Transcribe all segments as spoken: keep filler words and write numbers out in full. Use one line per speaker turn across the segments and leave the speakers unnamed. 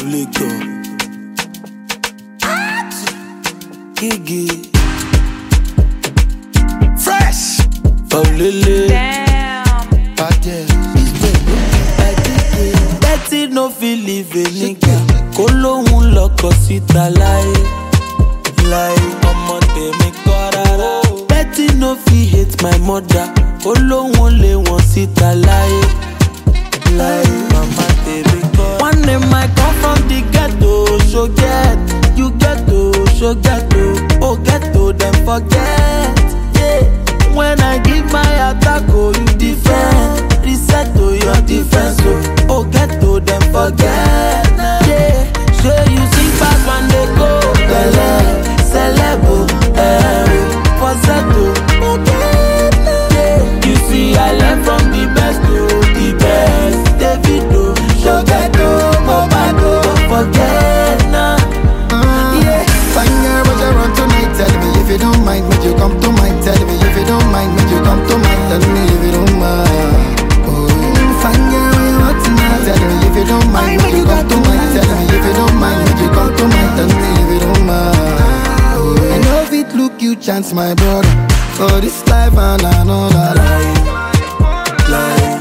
Liquor. Gigi. Fresh. Paulele.
Damn.
Pate. Betty no feel live a nigga. Kolo loko sita lie. Lie. Omo temi korara. Betty no feel hate my mother. Kolo le won sita lie. Lie. Mama temi korara. One day I come from the ghetto. So get. You ghetto. So ghetto. Oh ghetto them forget. Yeah. When I give my attack, oh you defend. Reset to your defense, oh, oh get to them forget. Yeah, sure you sing fast when they go. Bele, celebo, eh, falsetto. Yeah, you see I learn from the best to the best. Davido, Shogato, Mobado, don't forget now.
Yeah, fine girl, but you run tonight. Tell me if you don't mind, would you come to mine? Tell me if you don't mind, would you come to mine? Tell me if you don't mind. Fine girl, you want tonight. Tell me if you don't mind, would you come to mine? Tell me if you don't mind, would you come to mine? Tell me if you don't mind. I know if it look you chance, my brother. For this life and another life. Life.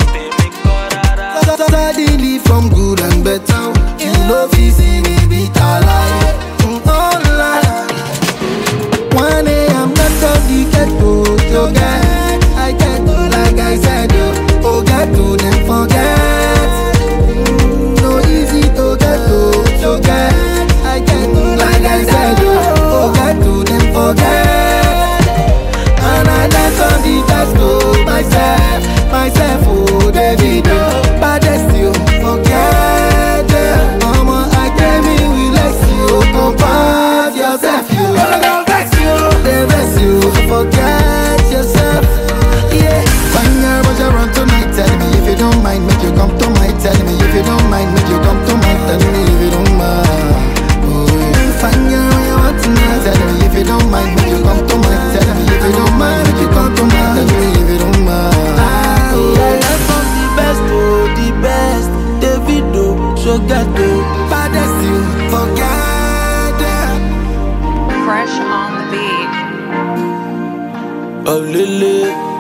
Suddenly from good and better. You know if you see me beat alive. Oh life. One day I'm not of the ghetto, so get. I get like I said, yo. Oh, get to them forget. Mm, no easy to get to, so get. I get like I said, yo. Oh, get to them forget. And I let on the best to myself, myself, oh, Davido. Baddest you, forget. Yeah. Mama, I came in with less you. Compare yourself, you. They vex you, they vex you. Forget yourself. Yeah, fine girl, but you run tonight. Tell me if you don't mind, make you come to my. Tell me if you don't mind, make you come to my. Tell me if you don't mind. Oh, yeah. Fine girl, you want tonight. Tell me if you don't mind, make you come to my. Tell me if you don't mind, make you come to my. Tell me if you don't mind.
Oh, I learn from the best to the best. Davido, Shogato,
Baddest you, forget it.
Fresh on the beat.
Paulele.